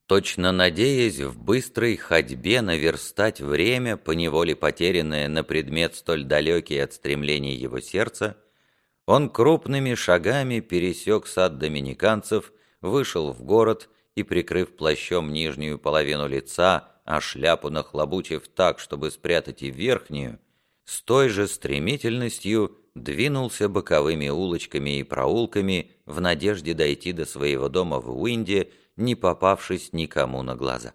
Точно надеясь в быстрой ходьбе наверстать время, поневоле потерянное на предмет столь далекий от стремлений его сердца, он крупными шагами пересек сад доминиканцев, вышел в город и, прикрыв плащом нижнюю половину лица, а шляпу нахлобучив так, чтобы спрятать и верхнюю, с той же стремительностью двинулся боковыми улочками и проулками в надежде дойти до своего дома в Уинде, не попавшись никому на глаза.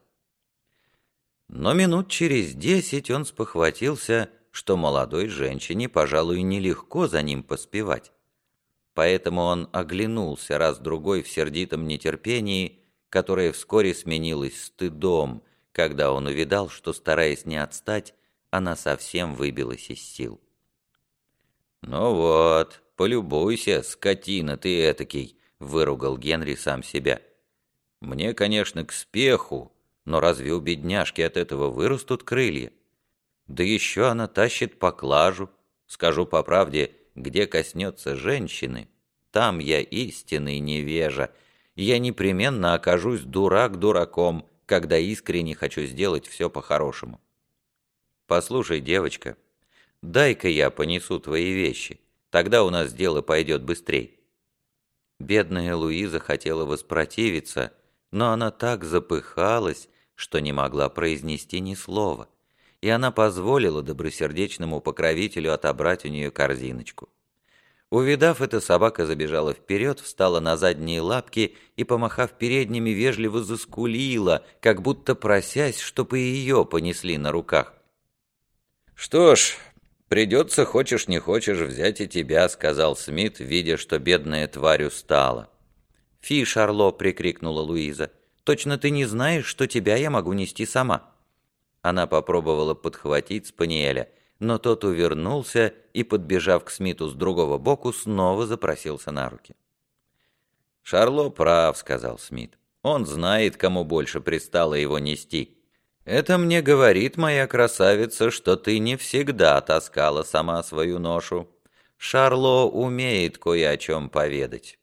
Но минут через 10 он спохватился, что молодой женщине, пожалуй, нелегко за ним поспевать. Поэтому он оглянулся раз-другой в сердитом нетерпении, которое вскоре сменилось стыдом, когда он увидал, что, стараясь не отстать, она совсем выбилась из сил. «Ну вот, полюбуйся, скотина ты этакий», — выругал Генри сам себя. «Мне, конечно, к спеху, но разве у бедняжки от этого вырастут крылья? Да еще она тащит поклажу. Скажу по правде, где коснется женщины, там я истинный невежа. Я непременно окажусь дурак дураком, когда искренне хочу сделать все по-хорошему. Послушай, девочка, дай-ка я понесу твои вещи, тогда у нас дело пойдет быстрей». Бедная Луиза хотела воспротивиться, но она так запыхалась, что не могла произнести ни слова, и она позволила добросердечному покровителю отобрать у нее корзиночку. Увидав это, собака забежала вперед, встала на задние лапки и, помахав передними, вежливо заскулила, как будто просясь, чтобы и ее понесли на руках. «Что ж, придется, хочешь не хочешь, взять и тебя», — сказал Смит, видя, что бедная тварь устала. «Фи, Шарло!» — прикрикнула Луиза. «Точно ты не знаешь, что тебя я могу нести сама?» Она попробовала подхватить спаниеля, но тот увернулся и, подбежав к Смиту с другого боку, снова запросился на руки. «Шарло прав», — сказал Смит. «Он знает, кому больше пристало его нести. Это мне говорит моя красавица, что ты не всегда таскала сама свою ношу. Шарло умеет кое о чем поведать».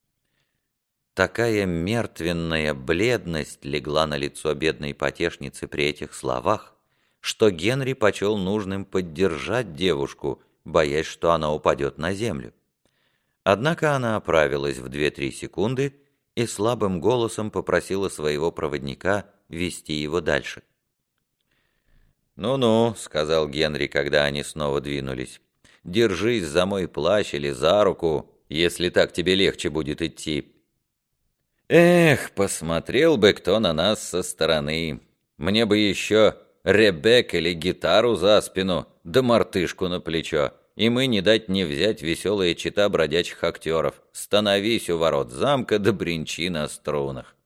Такая мертвенная бледность легла на лицо бедной потешницы при этих словах, что Генри почел нужным поддержать девушку, боясь, что она упадет на землю. Однако она оправилась в 2-3 секунды и слабым голосом попросила своего проводника вести его дальше. «Ну-ну», — сказал Генри, когда они снова двинулись, — «держись за мой плащ или за руку, если так тебе легче будет идти». «Эх, посмотрел бы кто на нас со стороны. Мне бы еще ребек или гитару за спину, да мартышку на плечо, и мы не дать не взять веселая чета бродячих актеров. Становись у ворот замка да бренчи на струнах».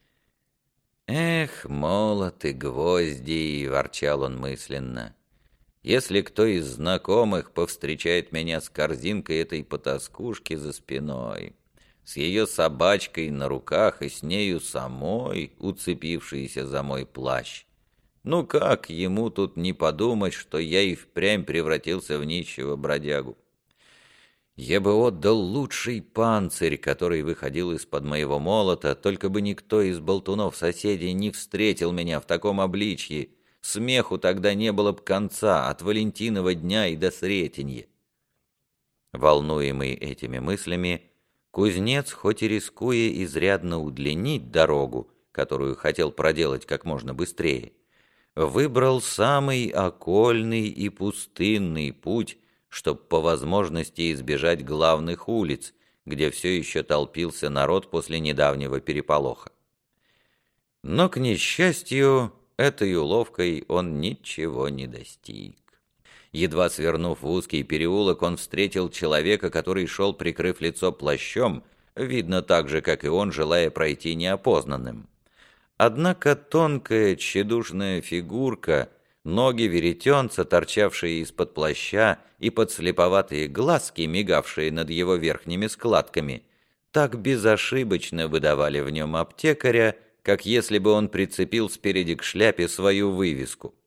«Эх, молот и гвозди!» — ворчал он мысленно. «Если кто из знакомых повстречает меня с корзинкой этой потаскушки за спиной, с ее собачкой на руках и с нею самой, уцепившейся за мой плащ, ну как ему тут не подумать, что я и впрямь превратился в нищего бродягу? Я бы отдал лучший панцирь, который выходил из-под моего молота, только бы никто из болтунов-соседей не встретил меня в таком обличье. Смеху тогда не было б конца, от Валентинова дня и до Сретенья». Волнуемый этими мыслями, кузнец, хоть и рискуя изрядно удлинить дорогу, которую хотел проделать как можно быстрее, выбрал самый окольный и пустынный путь, чтобы по возможности избежать главных улиц, где все еще толпился народ после недавнего переполоха. Но, к несчастью, этой уловкой он ничего не достиг. Едва свернув в узкий переулок, он встретил человека, который шел, прикрыв лицо плащом, видно так же, как и он, желая пройти неопознанным. Однако тонкая, тщедушная фигурка, ноги веретенца, торчавшие из-под плаща, и подслеповатые глазки, мигавшие над его верхними складками, так безошибочно выдавали в нем аптекаря, как если бы он прицепил спереди к шляпе свою вывеску.